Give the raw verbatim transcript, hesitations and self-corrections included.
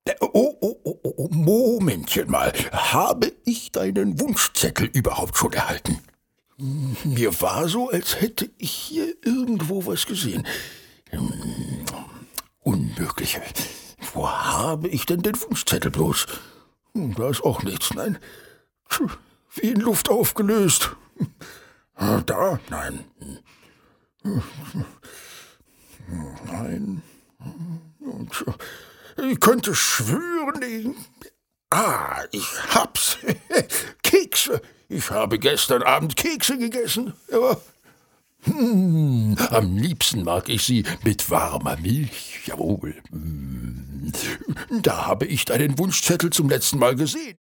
Äh, Oh, oh, oh, oh, oh, Momentchen mal. Habe ich deinen Wunschzettel überhaupt schon erhalten? Hm, Mir war so, als hätte ich hier irgendwo was gesehen. Hm, Unmöglich. Wo habe ich denn den Wunschzettel bloß? Hm, Da ist auch nichts, nein. Tsch, Wie in Luft aufgelöst. Ah, Da? Nein. Nein. Und, äh, Ich könnte schwören, ich, ah, ich hab's. Kekse. Ich habe gestern Abend Kekse gegessen. Ja. Hm, am liebsten mag ich sie mit warmer Milch. Jawohl. Hm. Da habe ich deinen Wunschzettel zum letzten Mal gesehen.